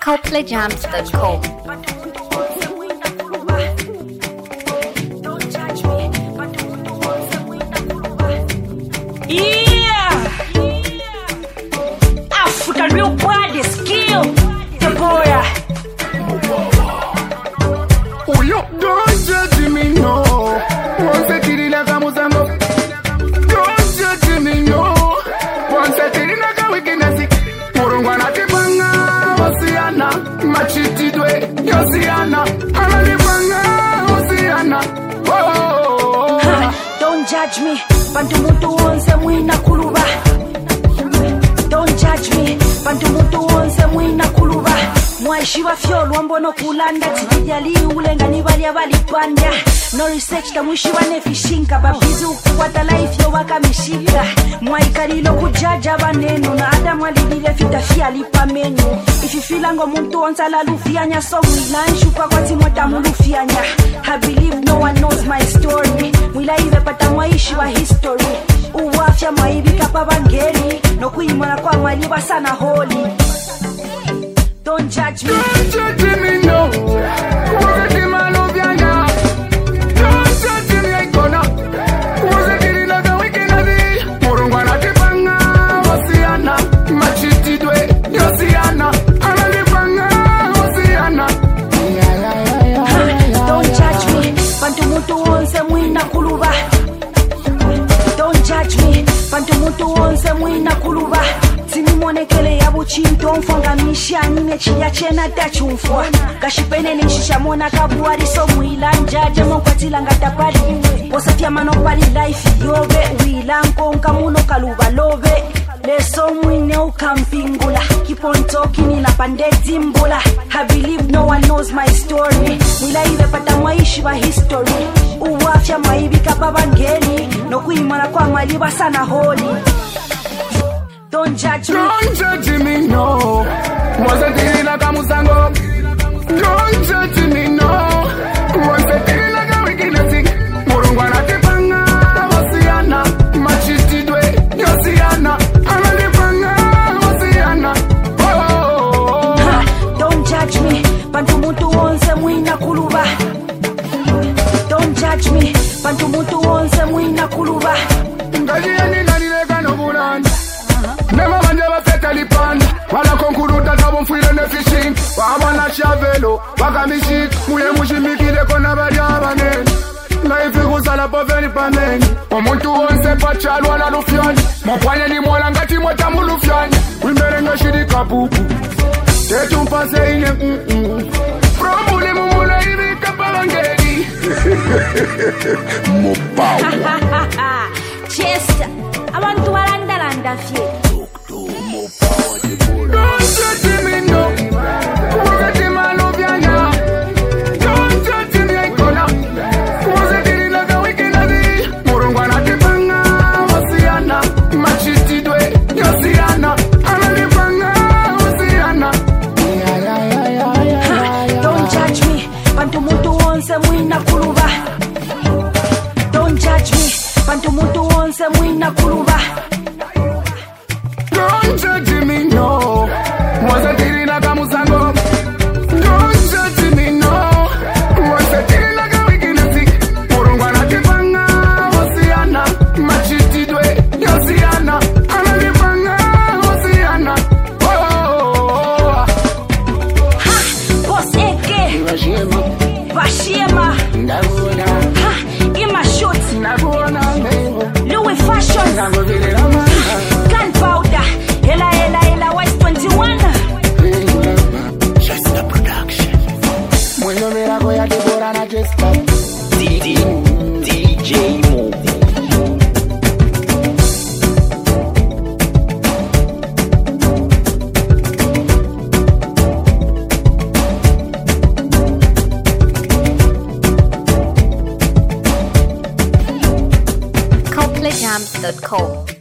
ColdPlayJams.com. Yeah! African real body skill. The boy. Oh, yo, don't judge me, no. Once I did it, I got Mozambo. Don't judge me, no. Once I did it, I got wickedness. Murungwana kipanga, Oceana. Machiti dwe, Yosiana. Ananipanga, Oceana. Oh. Don't judge me. Bantu muntu wonse mwina kuluba. Don't judge me. Bantu muntu wonse mwina kuluba. Mwaishi wafyolwa mbono kulanda tijali ulenga nibali abalipanda. No research kamwishi wanefishinka babizi ukuwata life yo wakamishika. Mwaikalilo kujaja baneno na adamu alilile fitafia lipa menu. If you feel like muntu onsa la lufianya so mwilanshu kwa kwa timota mulufianya. I believe no one knows my story. Mwila ive pata mwaishi wa history. Uwafya mwaibi kapa bangeri. No kuimana kwa mwaliba sana holy. Don't judge me. Don't judge me, no. Was it man of Yana? Don't judge me, I gonna. Was it like a wicked? Murungwana kipanga, Oceana. Machiti dwe, Yosiana. Ananipanga, Oceana. Don't judge me. Bantu muntu wonse mwina kuluba. Don't judge me. Bantu muntu wonse mwina kuluba. Tini monekele ya buchinto mfonga mishani nechiya chena tachumfwa. Kashipene nishisha mona kabuari so mwila njaje mkwatila ngatapali. Posafia manopali life yove. Wila nkonka muno kaluba love. Leso mwine ukampingula. Keep on talking ina pandeti mbula. I believe no one knows my story. Mwila ive pata mwaishi wa history. Uwafya mwaibi kapa bangeli. No kuimana kwa mwaliba sana holy. Don't judge me. Don't judge me, no. Was it like a Musango? Don't judge me, no. Was it like a wickedness? Murungwana kipanga, Oceana. Machiti dwe, Yosiana. Ananipanga, Oceana. Oh. Don't judge me. Bantu muntu wonse mwina kuluba. Don't judge me. Bantu muntu wonse mwina kuluba. Ngaji yani nalileka no bulanda. Nema manje bafeta lipanda. Wala konkuruta tabo mfwile ne fishing. Wabana shavelo, wakamishik. Muye mushimikile kona bali abanene. Life ikusala poveni pameni. Omuntu wonse pachalwa na lufyani. Mwakwanye ni mwala ngati mwata mulufyani. Wimbere ngashiri kapupu. Tetu mpase ine Promule mumule hivi kapalangeli. Mopawa. Chester, abantu balandalanda fye. Don't judge me, no. Was it man of Yana? Don't judge me, I gonna. Was it like a wicked? Murungwana kipanga, Oceana. Machiti dwe, Yosiana. Ananipanga, Oceana. Don't judge me. Bantu muntu wonse mwina kuluba. Don't judge me. Bantu muntu wonse mwina kuluba. Don't judge me, no. Was it like a Musango? Don't judge me, no. Was it like a wickedness? Murungwana kipanga, Oceana. Machiti dwe, Yosiana. Ananipanga, Oceana. Oh. Boss Eke. Bashema. Ha. Ima Shoot. Louis Fashion. Gunpowder. Ela Wise 21. Just the production. Mwenye mirago ya Deborah na Jessica. DJ Mo. ColdPlayJams.com.